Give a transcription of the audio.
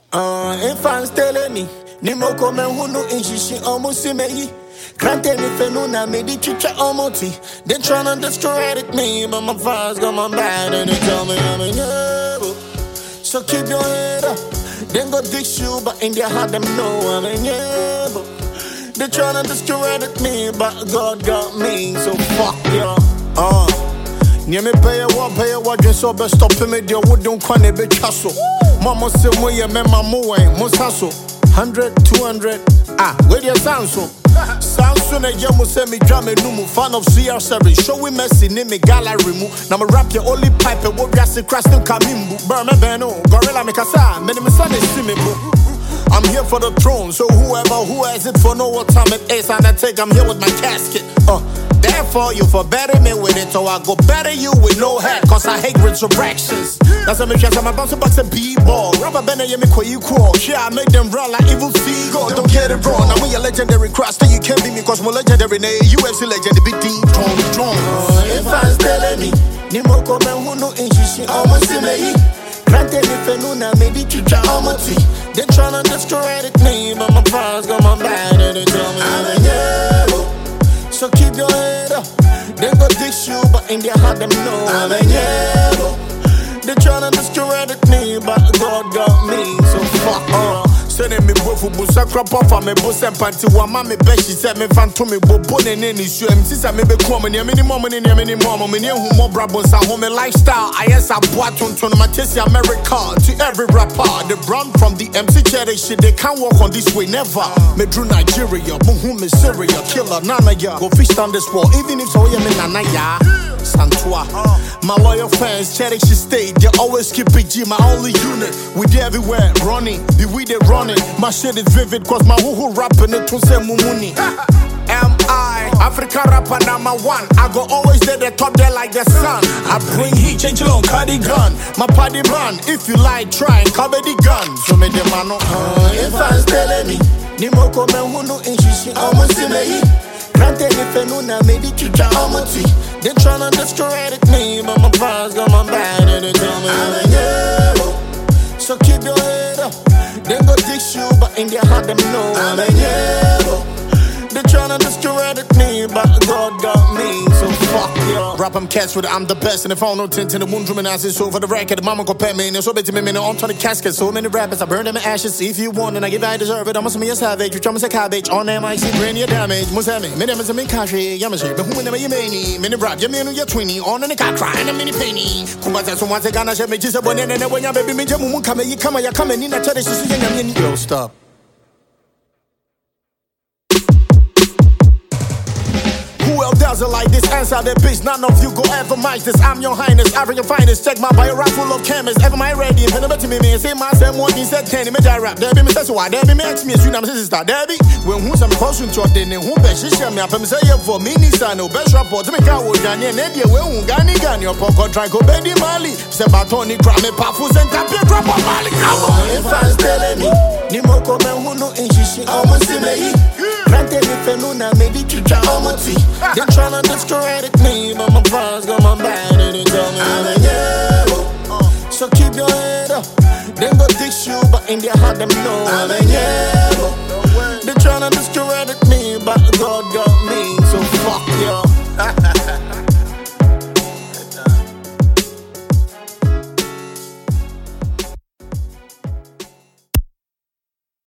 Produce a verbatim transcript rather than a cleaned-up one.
Uh, if I'm telling me, Nimo come who no inshi almost see me. Can't tell me fenuna me di chicha omoti. They tryna destroy it me, but my files got my bad and they tell me I'm a yebo. So keep your head up. Then go dig you, but in their heart them know I'm a yebo. They tryna destroy it me, but God got me, so fuck y'all. Uh. Near me pay a what, pay a what, just so best stop me, dear wood don't quite a bit castle. Mama say, mo ya me mamu way, most hustle. Hundred, two hundred, ah, where your sound so? Sound soon a yamu send me drum and numu, fan of C R seven, show we messy, name me gallery move. Now me rap your only pipe and what yassi crash them kamimbu. Burn me beno, gorilla me kasa, many me son is see boo. I'm here for the throne, so whoever who has it for know what time it is, and I take I'm here with my casket. Uh, therefore you for better me with it, so I go better you with no head, cause I hate resurrections. That's a mission, I'm about to box a b-ball. Rubber band and you make you crawl. Yeah, I make them run like evil seagull. Don't get it wrong, now when you're legendary cross, then you can't beat me, cause more legendary name, U F C legend, the big team, strong, strong. Uh, if I'm telling me, Nimo come who no inshi almost see me. Can't tell me fenuna me di chicha omoti. They tryna destroy it me, but my files got my bad and they tell me I'm a yebo. So keep your head up. They go dig you, but in their heart them know I'm a yebo. They tryna destroy it me, but God got me, so fuck uh. Sending me both for busa crop off and me boss and panty one mommy bet she said me fan to me bo bone in any shoe and since I may be coming near many mom in many mom me near who more brabons at home lifestyle I yes I bought on to my taste America to every rapper the brand from the M C cherry shit they can't walk on this way never me drew Nigeria boom me Syria killer nana ya go fish down this wall even if so yeah me nana ya Santua my loyal fans cherry she stayed they always keep it G my only unit we there everywhere running be we they running. My shit is vivid cause my who who rapping it to say mumuni. Am I African rapper number one? I go always there the top there like the sun. I bring heat, change along, cardi gun. My party man, if you like, try and cover the gun. So me the man uh, if I'm telling me, Nimo come who no inshi almost see me. Can't tell me fenuna me di chicha omoti. They tryna destroy it me, but my files got my bad and they tell me I'm a yebo. So keep your head up. They go dig you, but in their heart them know I'm a yebo. They tryna destroy it me, but God got me, so fuck y'all. Rap I'm cats with I'm the best, and if I don't know tint in the wound room and I say so for the record, mama compare me, and so bet me, on to the casket. So many rappers, I burn them in ashes. If you want, and I give I deserve it, I must be a savage. You try me say cabbage, on M I C, bring your damage. Musami, many of them in kashi, yamashi, but who never you many, many rap, you mean you're twinny, on and a car cry, and a mini penny. Kumbaza, so once again, I shall make just a one, and then when your baby me, Jamu come, you come, you come, and in a church, you stop. Who else does it like this? Answer the bitch. None of you go ever match this. I'm your highness, African finest. Check my bio rap full of chemists. Ever my ready? If anybody me, me say my same one. He said, Kenny, me rap. There be me say why? There be me ex me. You know, my sister. There be when who's some caution to then who best she share me up. I'm say for me, Nisa no best rapport. To me, I will Ghanaian. Nedia, we won't Ghani Ghani. Your pocket try go Bendy Mali. Say Batoni, Grammy, Pafus, and Tapia drop on Mali. If I'm telling me, Nimo come who no inshi almost see me. Can't tell me fenuna me di chicha omoti. They tryna destroy it me, but my files got my bad and they tell me I'm a yebo. So keep your head up. They go dig you, but in their heart them know I'm a yebo. They tryna destroy it me, but God got me, so fuck y'all.